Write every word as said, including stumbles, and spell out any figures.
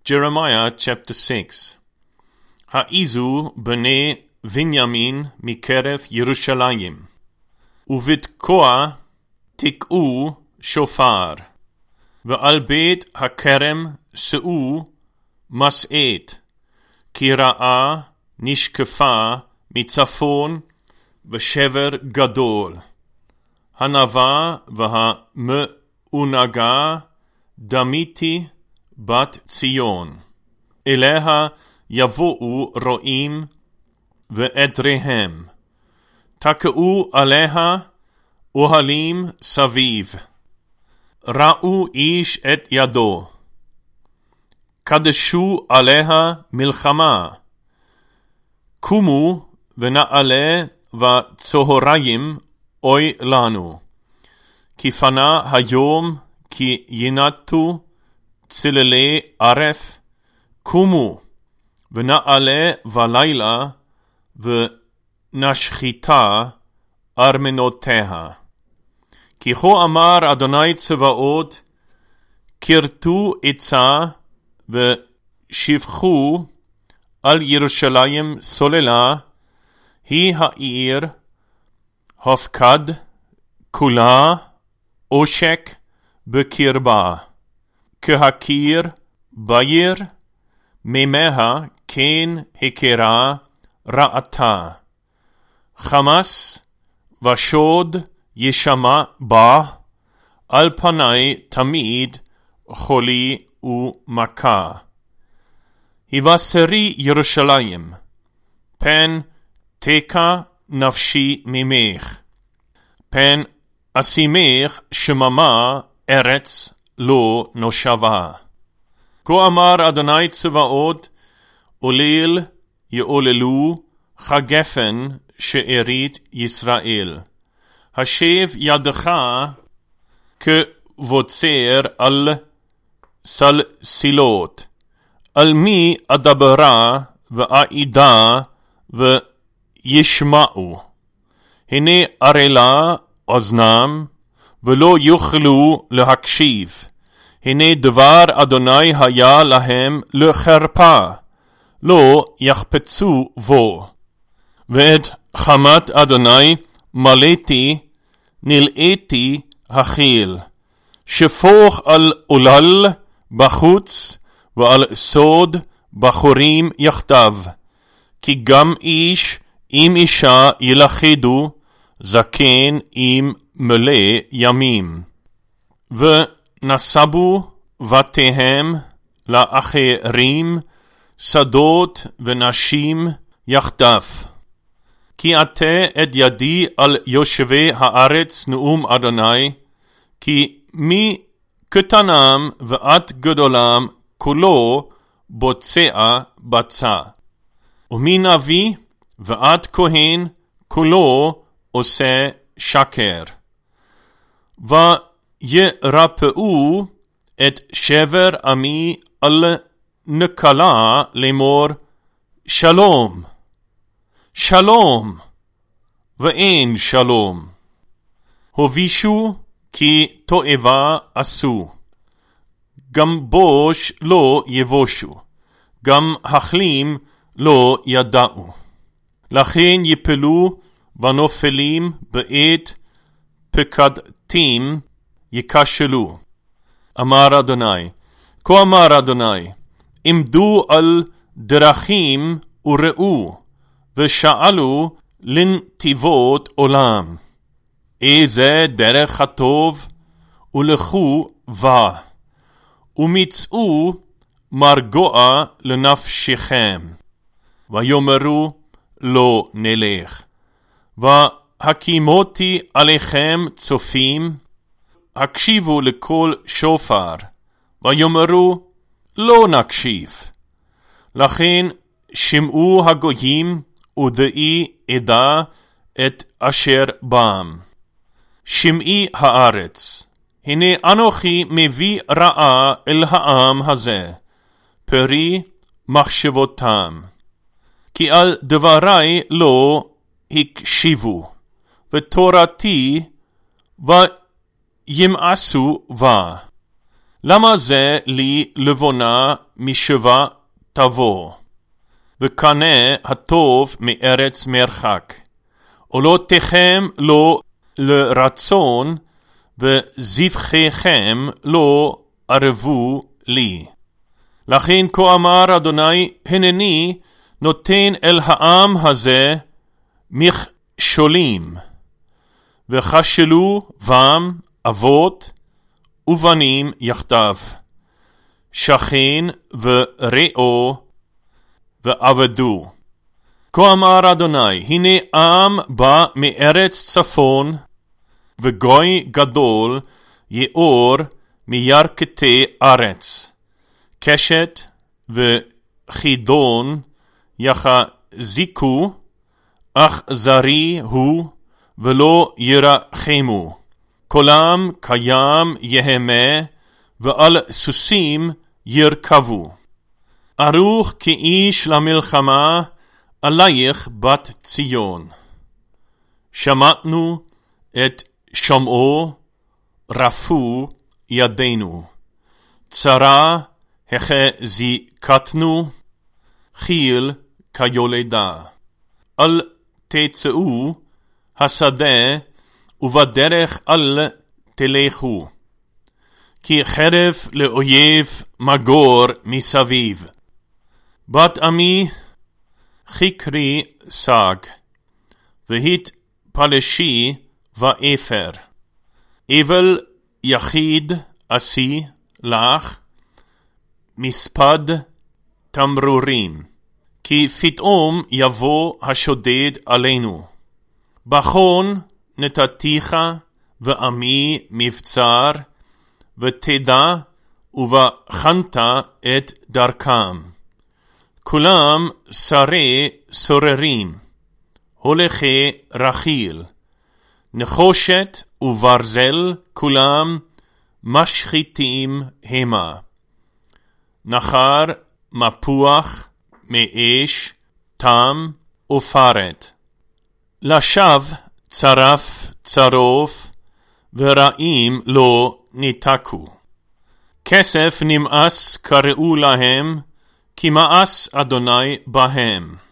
Jeremiah chapter six. Haizu bnei Binyamin mikeref Yerushalayim, uvitkoa tik'u shofar, ve'al beit hakerem se'u mas'et, ki ra'a nishkefa mitzafon v'shever gadol, hanava v'ha-me'unaga damiti bat Zion, eleha yavo'u ro'im ve'edrehem, tak'u aleha ohalim saviv, ra'u ish et yado, kadeshu aleha milchama, kumu ve'na'ale v'tzohorayim oy lanu, ki fana hayom ki yinatu צללי ערף, קומו, ונעלה ולילה, ונשחיתה ארמנותיה. כי כה אמר אדוני צבאות, כרתו עצה, ושפכו על ירושלים סוללה, היא העיר, הפקד, כולה, עושק, בקרבה. כהכיר בעיר, מימיה כן הכירה רעתה. חמס ושוד ישמע בה, על פני תמיד חולי ומכה. היבשרי ירושלים, פן תקע נפשי ממך, פן אשימך שממה ארץ לא נושבה. כה אמר אדוני צבאות, עולל יעוללו חגפן שארית ישראל. השב ידך כבוצר על סלסילות, על מי אדברה ואעידה וישמעו. הנה ערלה אוזנם ולא יוכלו להקשיב. הנה דבר אדוני היה להם לחרפה, לא יחפצו בו. ואת חמת אדוני מלאתי, נלאיתי החיל, שפוך על עולל בחוץ, ועל סוד בחורים יחדיו. כי גם איש עם אישה ילכדו, זקן עם מלא ימים. ונסבו בתיהם לאחרים, שדות ונשים יחדיו. כי עתה את ידי על יושבי הארץ נאום אדוני, כי מקטנם ועד גדולם כולו בוצע בצע. ומנביא ועד כהן כולו עושה שקר. וירפאו את שבר עמי על נקלה לאמור שלום, שלום, ואין שלום. הובישו כי תועבה עשו, גם בוש לא יבושו, גם החלים לא ידעו. לכן יפלו ונופלים בעת פקדתים יקשלו. אמר אדוני, כה אמר אדוני, עמדו על דרכים וראו, ושאלו לנתיבות עולם. איזה דרך הטוב, ולכו בה, ומצאו מרגוע לנפשכם. ויאמרו לא נלך. והקימותי עליכם צופים, הקשיבו לקול שופר, ויאמרו לא נקשיב. לכן שמעו הגויים ודעי עדה את אשר בם. שמעי הארץ, הנה אנוכי מביא רעה אל העם הזה, פרי מחשבותם. כי על דברי לא הקשיבו, ותורתי וימאסו בה. למה זה לי לבונה משווה תבוא, וקנה הטוב מארץ מרחק, עולותיכם לא לרצון, וזבחיכם לא ערבו לי. לכן כה אמר אדוני, הנני נותן אל העם הזה מכשולים, וכשלו בם אבות ובנים יחדיו, שכן ורעו ועבדו. כה אמר אדוני, הנה עם בא מארץ צפון, וגוי גדול יאור מירכתי ארץ, קשת וחידון יחזיקו, אך זרי הוא ולא ירחמו. קולם קיים יהמה, ועל סוסים ירכבו. ערוך כאיש למלחמה עלייך בת ציון. שמענו את שומעו, רפו ידינו. צרה החזיקתנו, חיל כיולדה. אל תצאו השדה, ובדרך אל תלכו, כי חרב לאויב מגור מסביב. בת עמי חקרי סג, והית פלשי ואפר. אבל יחיד עשי לך מספד תמרורים, כי פתאום יבוא השודד עלינו. בחון נתתיך ועמי מבצר, ותדע ובחנת את דרכם. כולם שרי סוררים, הולכי רכיל, נחושת וברזל כולם משחיתים המה. נחר מפוח מאש תם ופרת. לשווא צרף צרוף, ורעים לא ניתקו. כסף נמאס קראו להם, כי מאס אדוני בהם.